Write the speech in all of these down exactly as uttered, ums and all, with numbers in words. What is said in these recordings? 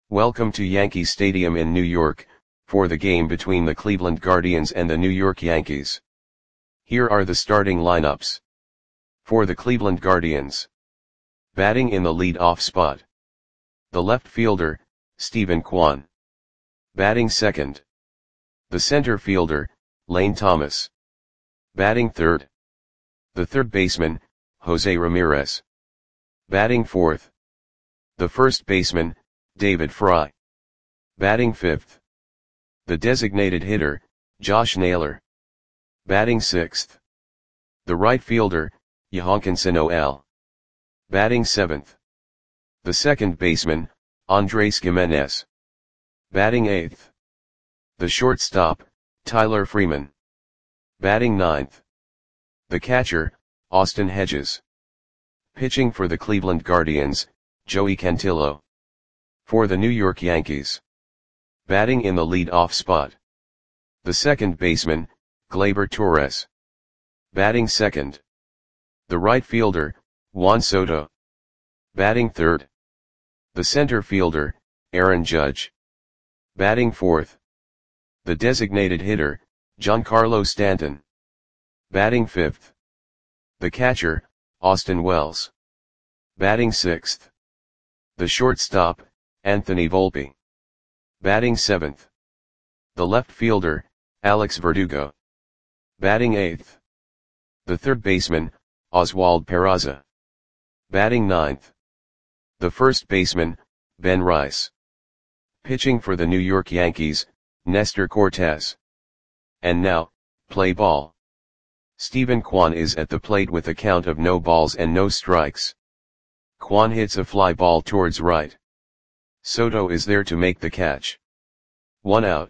Welcome to Yankee Stadium in New York, for the game between the Cleveland Guardians and the New York Yankees. Here are the starting lineups. For the Cleveland Guardians. Batting in the lead-off spot. The left fielder, Steven Kwan. Batting second. The center fielder, Lane Thomas. Batting third. The third baseman, Jose Ramirez. Batting fourth. The first baseman, David Fry. Batting fifth. The designated hitter, Josh Naylor. Batting sixth. The right fielder, Yohankinson Noel. Batting seventh. The second baseman, Andres Gimenez. Batting eighth. The shortstop, Tyler Freeman. Batting ninth. The catcher, Austin Hedges. Pitching for the Cleveland Guardians, Joey Cantillo. For the New York Yankees. Batting in the lead-off spot. The second baseman, Gleyber Torres. Batting second. The right fielder, Juan Soto. Batting third. The center fielder, Aaron Judge. Batting fourth. The designated hitter, Giancarlo Stanton. Batting fifth. The catcher, Austin Wells. Batting sixth. The shortstop, Anthony Volpe. Batting seventh. The left fielder, Alex Verdugo. Batting eighth. The third baseman, Oswald Peraza. Batting ninth. The first baseman, Ben Rice. Pitching for the New York Yankees, Nestor Cortez. And now, play ball. Steven Kwan is at the plate with a count of no balls and no strikes. Kwan hits a fly ball towards right. Soto is there to make the catch. One out.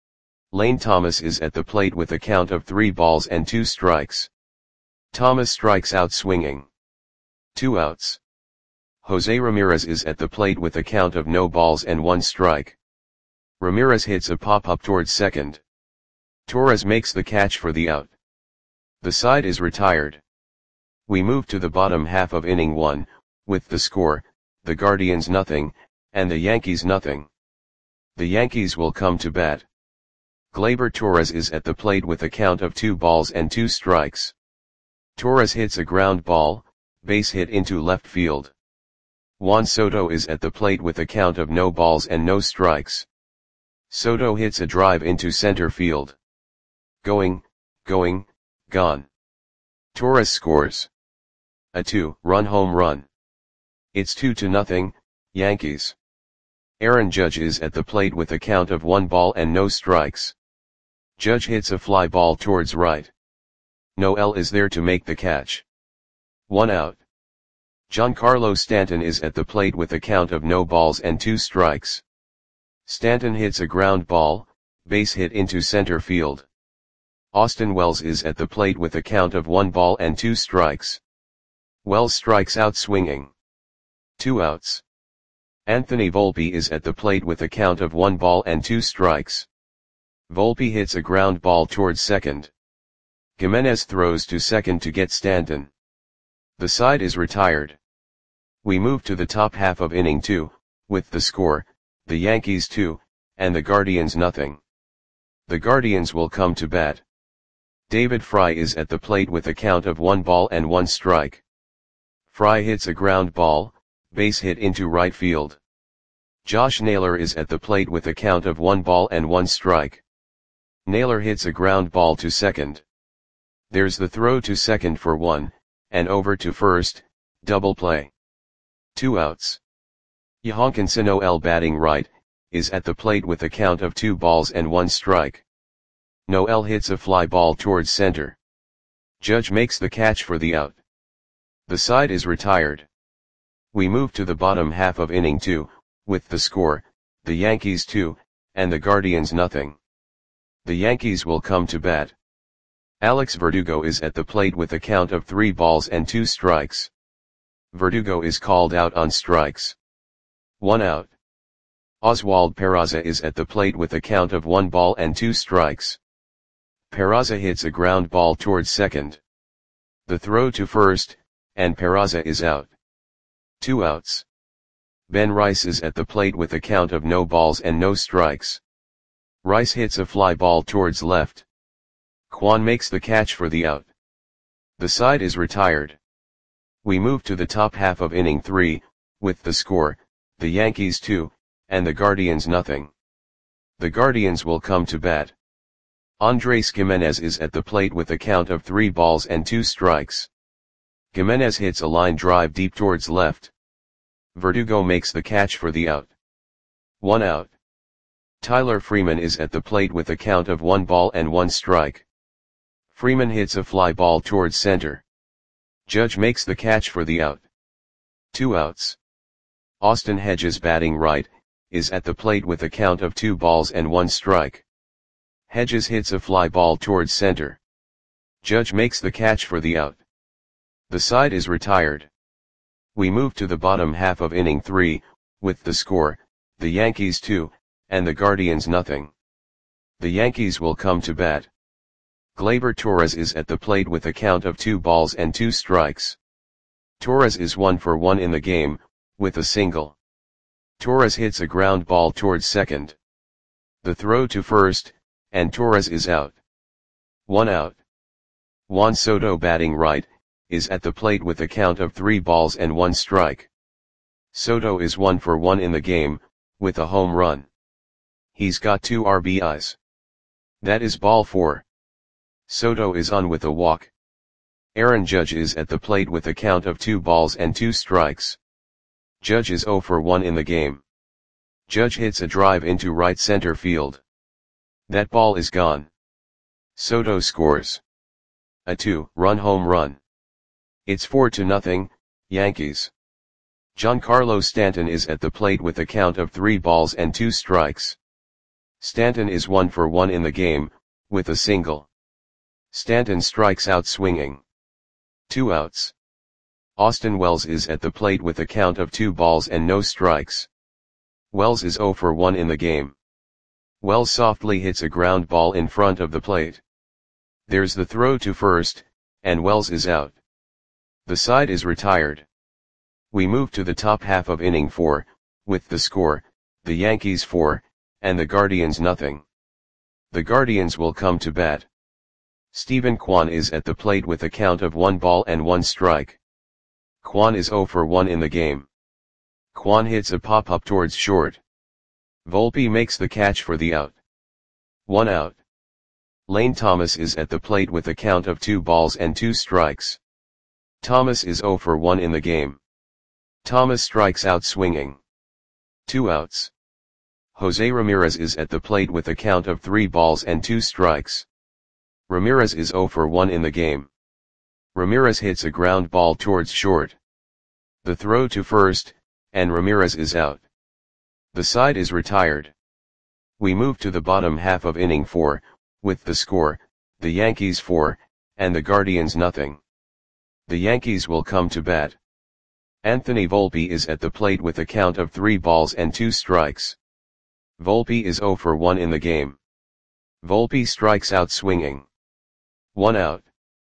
Lane Thomas is at the plate with a count of three balls and two strikes. Thomas strikes out swinging. Two outs. Jose Ramirez is at the plate with a count of no balls and one strike. Ramirez hits a pop-up towards second. Torres makes the catch for the out. The side is retired. We move to the bottom half of inning one, with the score, the Guardians nothing, and the Yankees nothing. The Yankees will come to bat. Gleyber Torres is at the plate with a count of two balls and two strikes. Torres hits a ground ball, base hit into left field. Juan Soto is at the plate with a count of no balls and no strikes. Soto hits a drive into center field. Going, going, gone. Torres scores a two-run home run. It's two to nothing, Yankees. Aaron Judge is at the plate with a count of one ball and no strikes. Judge hits a fly ball towards right. Noel is there to make the catch. One out. Giancarlo Stanton is at the plate with a count of no balls and two strikes. Stanton hits a ground ball, base hit into center field. Austin Wells is at the plate with a count of one ball and two strikes. Wells strikes out swinging. Two outs. Anthony Volpe is at the plate with a count of one ball and two strikes. Volpe hits a ground ball towards second. Gimenez throws to second to get Stanton. The side is retired. We move to the top half of inning two, with the score, the Yankees two, and the Guardians nothing. The Guardians will come to bat. David Fry is at the plate with a count of one ball and one strike. Fry hits a ground ball, base hit into right field. Josh Naylor is at the plate with a count of one ball and one strike. Naylor hits a ground ball to second. There's the throw to second for one, and over to first, double play. Two outs. Yohankinson Noel batting right, is at the plate with a count of two balls and one strike. Noel hits a fly ball towards center. Judge makes the catch for the out. The side is retired. We move to the bottom half of inning two, with the score, the Yankees two, and the Guardians nothing. The Yankees will come to bat. Alex Verdugo is at the plate with a count of three balls and two strikes. Verdugo is called out on strikes. One out. Oswald Peraza is at the plate with a count of one ball and two strikes. Peraza hits a ground ball towards second. The throw to first, and Peraza is out. Two outs. Ben Rice is at the plate with a count of no balls and no strikes. Rice hits a fly ball towards left. Kwan makes the catch for the out. The side is retired. We move to the top half of inning three, with the score, the Yankees two, and the Guardians nothing. The Guardians will come to bat. Andres Gimenez is at the plate with a count of three balls and two strikes. Gimenez hits a line drive deep towards left. Verdugo makes the catch for the out. One out. Tyler Freeman is at the plate with a count of one ball and one strike. Freeman hits a fly ball towards center. Judge makes the catch for the out. Two outs. Austin Hedges, batting right, is at the plate with a count of two balls and one strike. Hedges hits a fly ball towards center. Judge makes the catch for the out. The side is retired. We move to the bottom half of inning three, with the score, the Yankees two, and the Guardians nothing. The Yankees will come to bat. Gleyber Torres is at the plate with a count of two balls and two strikes. Torres is one for one in the game, with a single. Torres hits a ground ball towards second. The throw to first, and Torres is out. One out. Juan Soto, batting right, is at the plate with a count of three balls and one strike. Soto is one for one in the game, with a home run. He's got two R B Is. That is ball four. Soto is on with a walk. Aaron Judge is at the plate with a count of two balls and two strikes. Judge is zero for one in the game. Judge hits a drive into right center field. That ball is gone. Soto scores a two-run home run. It's four to nothing, Yankees. Giancarlo Stanton is at the plate with a count of three balls and two strikes. Stanton is one for one in the game, with a single. Stanton strikes out swinging. Two outs. Austin Wells is at the plate with a count of two balls and no strikes. Wells is zero for one in the game. Wells softly hits a ground ball in front of the plate. There's the throw to first, and Wells is out. The side is retired. We move to the top half of inning four, with the score, the Yankees four, and the Guardians nothing. The Guardians will come to bat. Stephen Kwan is at the plate with a count of one ball and one strike. Kwan is zero for one in the game. Kwan hits a pop-up towards short. Volpe makes the catch for the out. One out. Lane Thomas is at the plate with a count of two balls and two strikes. Thomas is zero for one in the game. Thomas strikes out swinging. Two outs. Jose Ramirez is at the plate with a count of three balls and two strikes. Ramirez is zero for one in the game. Ramirez hits a ground ball towards short. The throw to first, and Ramirez is out. The side is retired. We move to the bottom half of inning four, with the score, the Yankees four, and the Guardians nothing. The Yankees will come to bat. Anthony Volpe is at the plate with a count of three balls and two strikes. Volpe is zero for one in the game. Volpe strikes out swinging. One out.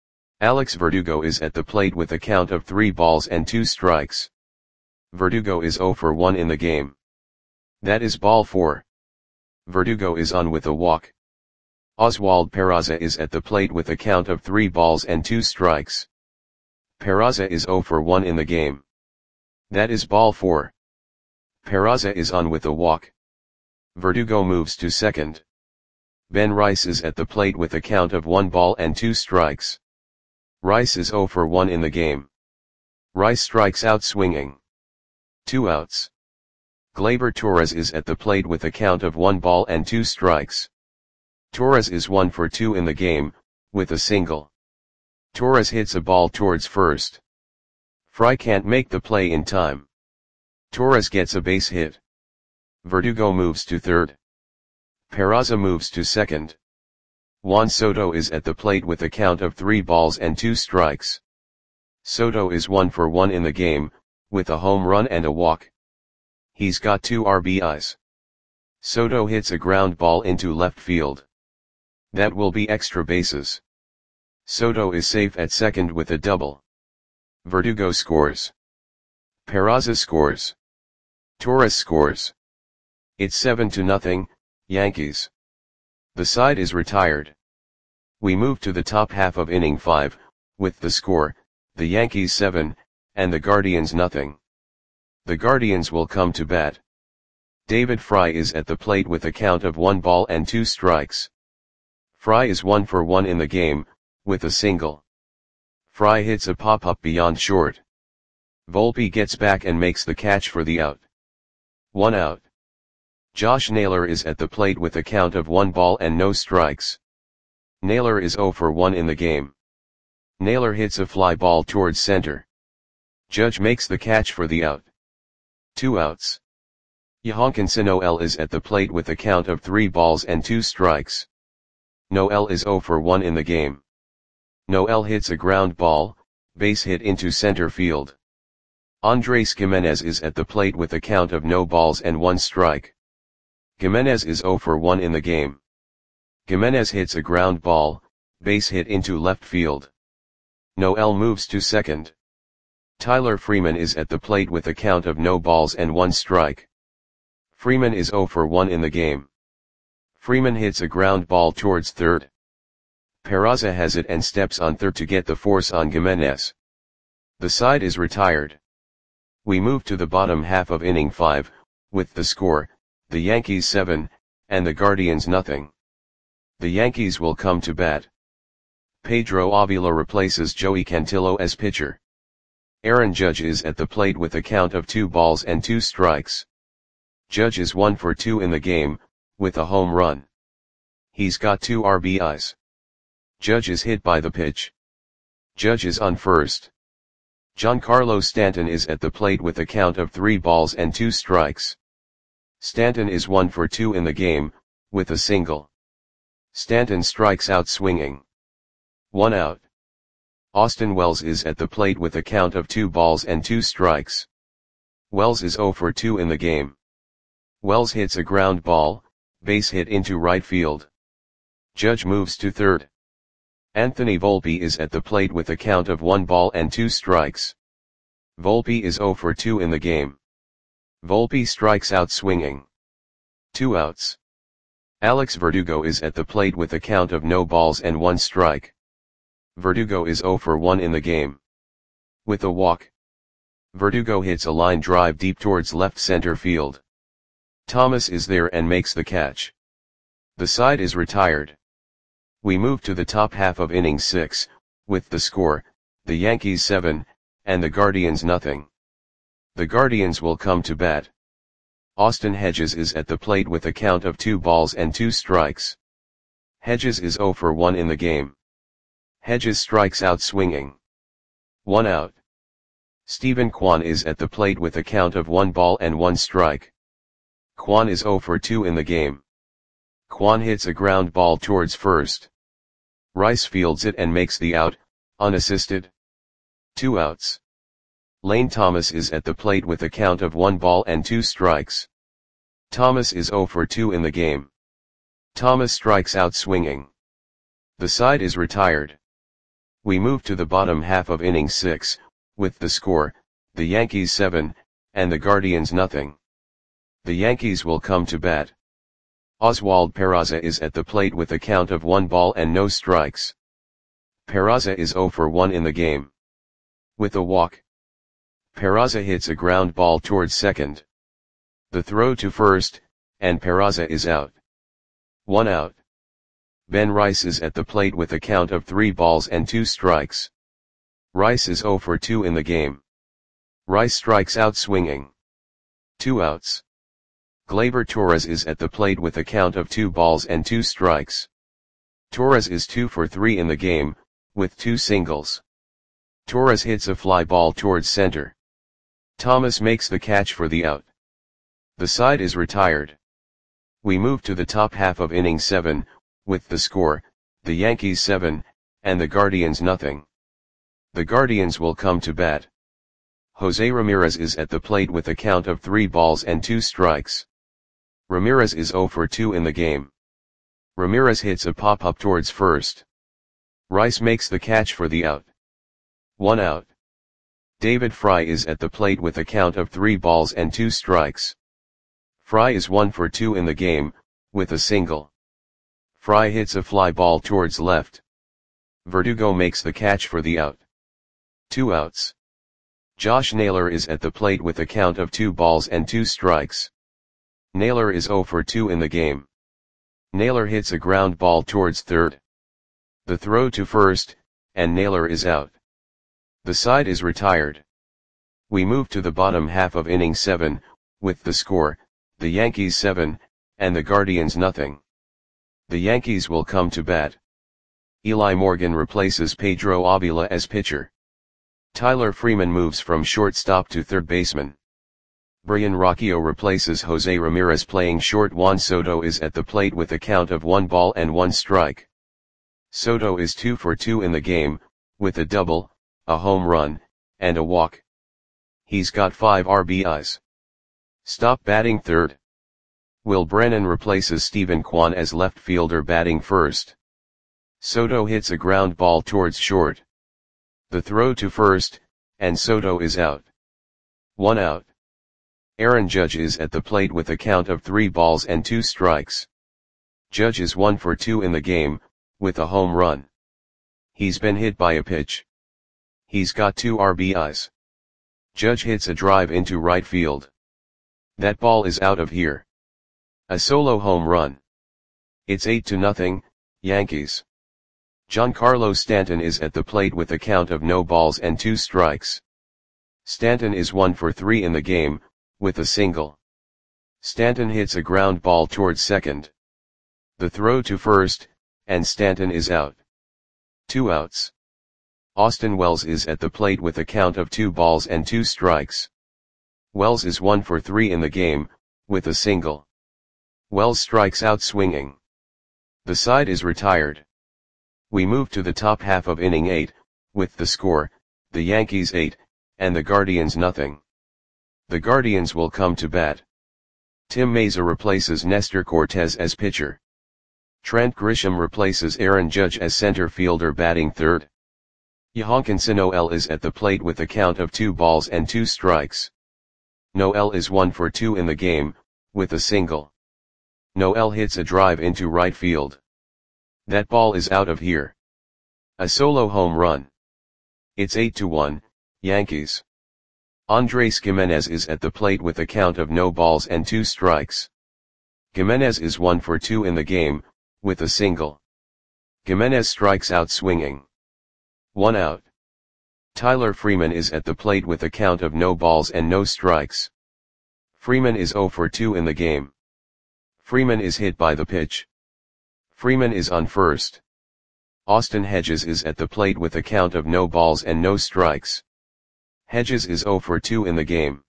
Alex Verdugo is at the plate with a count of three balls and two strikes. Verdugo is zero for one in the game. That is ball four. Verdugo is on with a walk. Oswald Peraza is at the plate with a count of three balls and two strikes. Peraza is zero for one in the game. That is ball four. Peraza is on with a walk. Verdugo moves to second. Ben Rice is at the plate with a count of one ball and two strikes. Rice is zero for one in the game. Rice strikes out swinging. Two outs. Gleyber Torres is at the plate with a count of one ball and two strikes. Torres is one for two in the game, with a single. Torres hits a ball towards first. Fry can't make the play in time. Torres gets a base hit. Verdugo moves to third. Peraza moves to second. Juan Soto is at the plate with a count of three balls and two strikes. Soto is one for one in the game, with a home run and a walk. He's got two R B Is. Soto hits a ground ball into left field. That will be extra bases. Soto is safe at second with a double. Verdugo scores. Peraza scores. Torres scores. It's seven to nothing, Yankees. The side is retired. We move to the top half of inning five, with the score, the Yankees seven, and the Guardians nothing. The Guardians will come to bat. David Fry is at the plate with a count of one ball and two strikes. Fry is one for one in the game, with a single. Fry hits a pop-up beyond short. Volpe gets back and makes the catch for the out. One out. Josh Naylor is at the plate with a count of one ball and no strikes. Naylor is zero for one in the game. Naylor hits a fly ball towards center. Judge makes the catch for the out. Two outs. Yohankinson Noel is at the plate with a count of three balls and two strikes. Noel is zero for one in the game. Noel hits a ground ball, base hit into center field. Andres Gimenez is at the plate with a count of no balls and one strike. Gimenez is zero for one in the game. Gimenez hits a ground ball, base hit into left field. Noel moves to second. Tyler Freeman is at the plate with a count of no balls and one strike. Freeman is zero for one in the game. Freeman hits a ground ball towards third. Peraza has it and steps on third to get the force on Gimenez. The side is retired. We move to the bottom half of inning five, with the score, the Yankees seven, and the Guardians nothing. The Yankees will come to bat. Pedro Avila replaces Joey Cantillo as pitcher. Aaron Judge is at the plate with a count of two balls and two strikes. Judge is one for two in the game, with a home run. He's got two R B Is. Judge is hit by the pitch. Judge is on first. Giancarlo Stanton is at the plate with a count of three balls and two strikes. Stanton is one for two in the game, with a single. Stanton strikes out swinging. One out. Austin Wells is at the plate with a count of two balls and two strikes. Wells is zero for two in the game. Wells hits a ground ball, base hit into right field. Judge moves to third. Anthony Volpe is at the plate with a count of one ball and two strikes. Volpe is zero for two in the game. Volpe strikes out swinging. Two outs. Alex Verdugo is at the plate with a count of no balls and one strike. Verdugo is zero for one in the game. With a walk. Verdugo hits a line drive deep towards left center field. Thomas is there and makes the catch. The side is retired. We move to the top half of inning six, with the score, the Yankees seven, and the Guardians nothing. The Guardians will come to bat. Austin Hedges is at the plate with a count of two balls and two strikes. Hedges is zero for one in the game. Hedges strikes out swinging. One out. Stephen Kwan is at the plate with a count of one ball and one strike. Kwan is zero for two in the game. Kwan hits a ground ball towards first. Rice fields it and makes the out, unassisted. Two outs. Lane Thomas is at the plate with a count of one ball and two strikes. Thomas is zero for two in the game. Thomas strikes out swinging. The side is retired. We move to the bottom half of inning six, with the score, the Yankees seven, and the Guardians nothing. The Yankees will come to bat. Oswald Peraza is at the plate with a count of one ball and no strikes. Peraza is zero for one in the game. With a walk. Peraza hits a ground ball towards second. The throw to first, and Peraza is out. One out. Ben Rice is at the plate with a count of three balls and two strikes. Rice is zero for two in the game. Rice strikes out swinging. Two outs. Gleyber Torres is at the plate with a count of two balls and two strikes. Torres is two for three in the game, with two singles. Torres hits a fly ball towards center. Thomas makes the catch for the out. The side is retired. We move to the top half of inning seven, with the score, the Yankees seven, and the Guardians nothing. The Guardians will come to bat. Jose Ramirez is at the plate with a count of three balls and two strikes. Ramirez is zero for two in the game. Ramirez hits a pop-up towards first. Rice makes the catch for the out. One out. David Fry is at the plate with a count of three balls and two strikes. Fry is one for two in the game, with a single. Fry hits a fly ball towards left. Verdugo makes the catch for the out. Two outs. Josh Naylor is at the plate with a count of two balls and two strikes. Naylor is zero for two in the game. Naylor hits a ground ball towards third. The throw to first, and Naylor is out. The side is retired. We move to the bottom half of inning seven, with the score, the Yankees seven, and the Guardians nothing. The Yankees will come to bat. Eli Morgan replaces Pedro Avila as pitcher. Tyler Freeman moves from shortstop to third baseman. Brian Rocchio replaces Jose Ramirez playing short. Juan Soto is at the plate with a count of one ball and one strike. Soto is two for two in the game, with a double, a home run, and a walk. He's got five R B Is. Stop batting third. Will Brennan replaces Stephen Kwan as left fielder batting first. Soto hits a ground ball towards short. The throw to first, and Soto is out. One out. Aaron Judge is at the plate with a count of three balls and two strikes. Judge is one for two in the game, with a home run. He's been hit by a pitch. He's got two R B Is. Judge hits a drive into right field. That ball is out of here. A solo home run. It's eight to nothing, Yankees. Giancarlo Stanton is at the plate with a count of no balls and two strikes. Stanton is one for three in the game, with a single. Stanton hits a ground ball towards second. The throw to first, and Stanton is out. Two outs. Austin Wells is at the plate with a count of two balls and two strikes. Wells is one for three in the game, with a single. Wells strikes out swinging. The side is retired. We move to the top half of inning eight, with the score, the Yankees eight, and the Guardians nothing. The Guardians will come to bat. Tim Mayza replaces Nestor Cortez as pitcher. Trent Grisham replaces Aaron Judge as center fielder batting third. Yohankinson Noel is at the plate with a count of two balls and two strikes. Noel is one for two in the game, with a single. Noel hits a drive into right field. That ball is out of here. A solo home run. It's eight to one, Yankees. Andres Gimenez is at the plate with a count of no balls and two strikes. Gimenez is one for two in the game, with a single. Gimenez strikes out swinging. One out. Tyler Freeman is at the plate with a count of no balls and no strikes. Freeman is zero for two in the game. Freeman is hit by the pitch. Freeman is on first. Austin Hedges is at the plate with a count of no balls and no strikes. Hedges is zero for two in the game.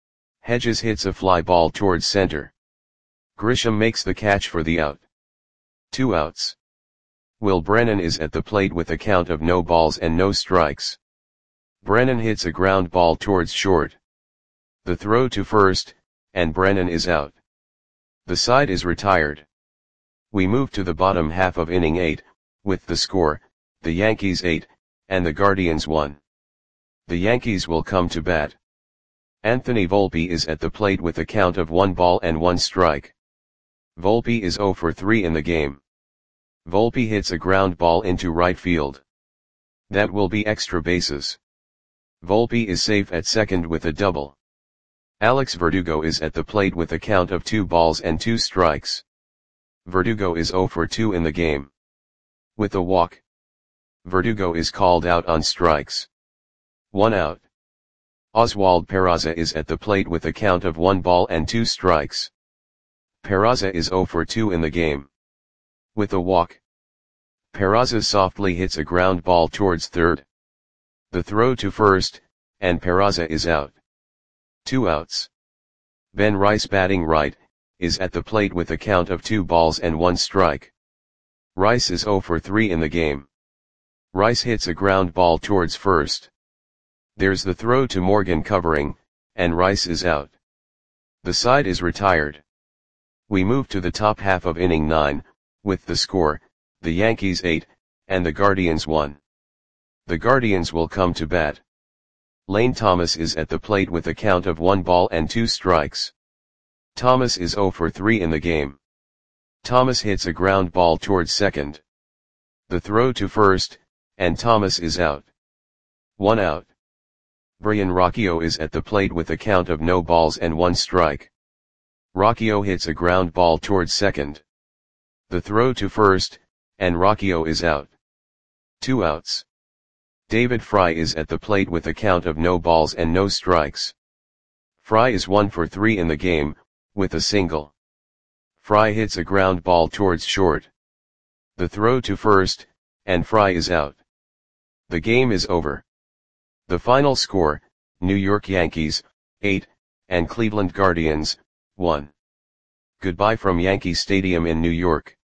Hedges hits a fly ball towards center. Grisham makes the catch for the out. Two outs. Will Brennan is at the plate with a count of no balls and no strikes. Brennan hits a ground ball towards short. The throw to first, and Brennan is out. The side is retired. We move to the bottom half of inning eight, with the score, the Yankees eight, and the Guardians one. The Yankees will come to bat. Anthony Volpe is at the plate with a count of one ball and one strike. Volpe is zero for three in the game. Volpe hits a ground ball into right field. That will be extra bases. Volpe is safe at second with a double. Alex Verdugo is at the plate with a count of two balls and two strikes. Verdugo is zero for two in the game. With a walk. Verdugo is called out on strikes. One out. Oswald Peraza is at the plate with a count of one ball and two strikes. Peraza is zero for two in the game. With a walk. Peraza softly hits a ground ball towards third. The throw to first, and Peraza is out. Two outs. Ben Rice batting right, is at the plate with a count of two balls and one strike. Rice is zero for three in the game. Rice hits a ground ball towards first. There's the throw to Morgan covering, and Rice is out. The side is retired. We move to the top half of inning nine, with the score, the Yankees eight, and the Guardians one. The Guardians will come to bat. Lane Thomas is at the plate with a count of one ball and two strikes. Thomas is zero for three in the game. Thomas hits a ground ball towards second. The throw to first, and Thomas is out. One out. Brian Rocchio is at the plate with a count of no balls and one strike. Rocchio hits a ground ball towards second. The throw to first, and Rocchio is out. Two outs. David Fry is at the plate with a count of no balls and no strikes. Fry is one for three in the game, with a single. Fry hits a ground ball towards short. The throw to first, and Fry is out. The game is over. The final score, New York Yankees, eight, and Cleveland Guardians, one. Goodbye from Yankee Stadium in New York.